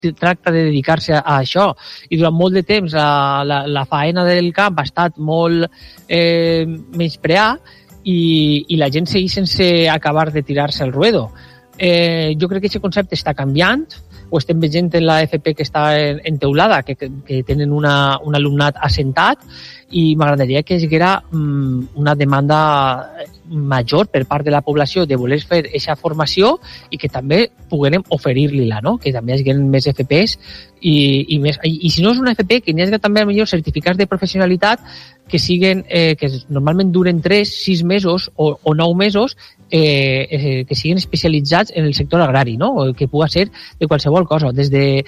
tracta de dedicar-se a això. I durant molt de temps la faena del camp ha estat molt menyspreada i la gent segueix sense acabar de tirar-se el ruedo. Jo crec que aquest concepte està canviant, ho estem veient en la FP que està en teulada, que tenen un alumnat assentat, i m'agradaria que hi haguera una demanda major per part de la població de voler fer aquesta formació i que també poguérem oferir-li-la, no? Que també hi haguen més FPs i si no és una FP, que n'hi hagi també millor certificats de professionalitat que siguen, que normalment duren 3, 6 mesos o 9 mesos, que siguin especialitzats en el sector agrari, no? O que pugui ser de qualsevol cosa, des de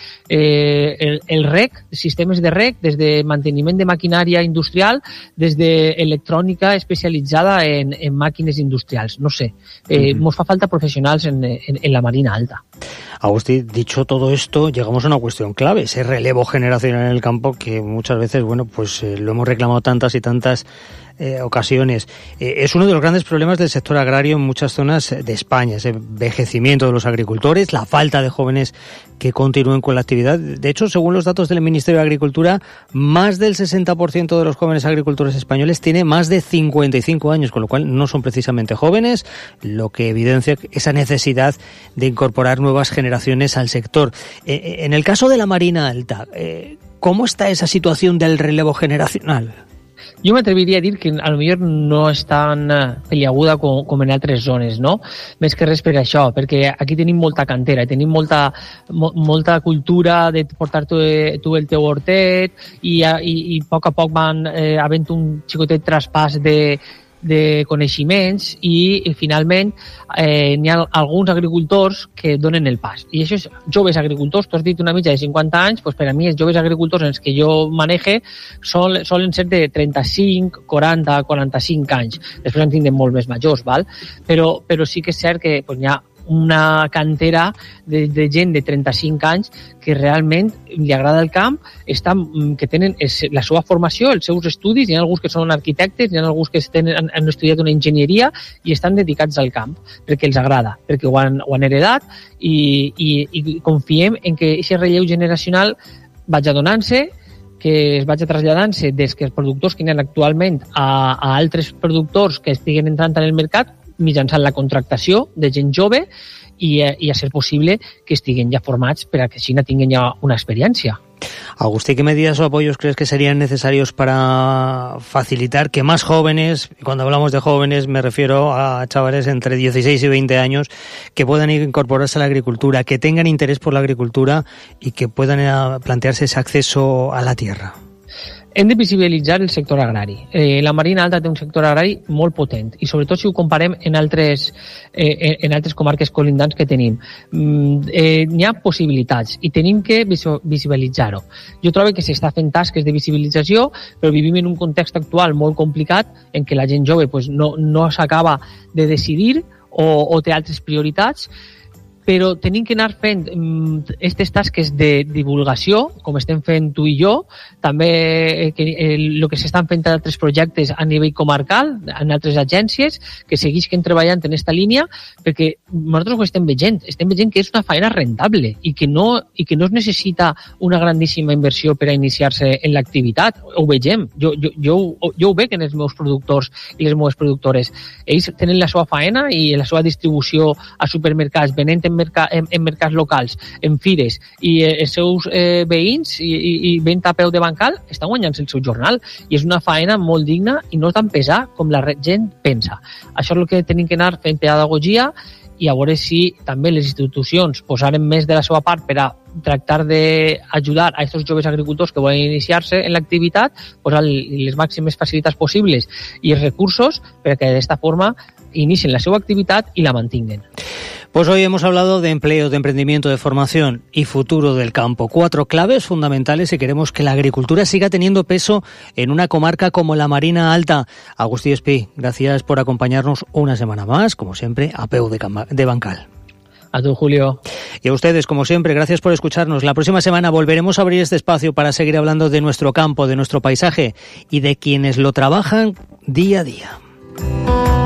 el REC, sistemes de REC, des de manteniment de maquinària industrial, des de electrònica especialitzada en màquines industrials, no sé. Nos fa falta profesionals en la Marina Alta. Agustí, dicho todo esto, llegamos a una cuestión clave, ese relevo generacional en el campo que muchas veces, bueno, pues lo hemos reclamado tantas y tantas ocasiones. Es uno de los grandes problemas del sector agrario en muchas zonas de España, ese envejecimiento de los agricultores, la falta de jóvenes que continúen con la actividad. De hecho, según los datos del Ministerio de Agricultura, más del 60% de los jóvenes agricultores españoles tiene más de 55 años, con lo cual no son precisamente jóvenes, lo que evidencia esa necesidad de incorporar nuevas generaciones al sector. En el caso de la Marina Alta, ¿cómo está esa situación del relevo generacional? Jo m'atreviria a dir que a lo millor no és tan peliaguda com en altres zones, no? Més que res per això, perquè aquí tenim molta cantera, tenim molta cultura de portar tu el teu hortet i a poc a poc van havent un xicotet traspàs de coneixements i finalment n'hi ha alguns agricultors que donen el pas. I això és joves agricultors, tu has dit una mitja de 50 anys, doncs per a mi els joves agricultors en els que jo manege solen ser de 35, 40, 45 anys. Després en tindrem molt més majors, val? Però sí que és cert que n'hi ha una cantera de gent de 35 anys que realment li agrada el camp, que tenen la seva formació, els seus estudis, hi ha alguns que són arquitectes, hi ha alguns que han estudiat una enginyeria i estan dedicats al camp, perquè els agrada, perquè ho han heredat i confiem en que aquest relleu generacional vagi donant-se, que es vagi traslladant-se des que els productors que hi ha actualment a altres productors que estiguen entrant en el mercat mitjançant la contractació de gent jove i a ser possible que estiguen ja formats per a que així tinguin ja una experiència. Agustí, ¿qué medidas o apoyos crees que serían necesarios para facilitar que más jóvenes, y cuando hablamos de jóvenes me refiero a chavales entre 16 y 20 años, que puedan incorporarse a la agricultura, que tengan interés por la agricultura y que puedan plantearse ese acceso a la tierra? Hem de visibilitzar el sector agrari. La Marina Alta té un sector agrari molt potent i sobretot si ho comparem en altres comarques colindants que tenim. N'hi ha possibilitats i tenim que visibilitzar-ho. Jo trobo que s'està fent tasques de visibilització, però vivim en un context actual molt complicat en què la gent jove no s'acaba de decidir o té altres prioritats, però tenim que anar fent aquestes tasques de divulgació, com estem fent tu i jo, també el que s'estan fent altres projectes a nivell comarcal, en altres agències, que seguisquen treballant en aquesta línia, perquè nosaltres ho estem veient que és una feina rentable i que no es necessita una grandíssima inversió per a iniciar-se en l'activitat. Ho vegem, jo ho veig en els meus productors i les meves productores. Ells tenen la seva feina i la seva distribució a supermercats, venent en mercats locals, en fires, i els seus veïns i vent a peu de bancal estan guanyant el seu jornal, i és una feina molt digna i no tan pesada com la gent pensa. Això és el que tenim que anar fent pedagogia i a veure si també les institucions posaren més de la seva part per a tractar d'ajudar a aquests joves agricultors que volen iniciar-se en l'activitat, posar les màximes facilitats possibles i els recursos perquè d'esta forma inicien la seva activitat i la mantinguen. Pues hoy hemos hablado de empleo, de emprendimiento, de formación y futuro del campo. 4 claves fundamentales si queremos que la agricultura siga teniendo peso en una comarca como la Marina Alta. Agustí Espí, gracias por acompañarnos una semana más, como siempre, a peu de bancal. A tú, Julio. Y a ustedes, como siempre, gracias por escucharnos. La próxima semana volveremos a abrir este espacio para seguir hablando de nuestro campo, de nuestro paisaje y de quienes lo trabajan día a día.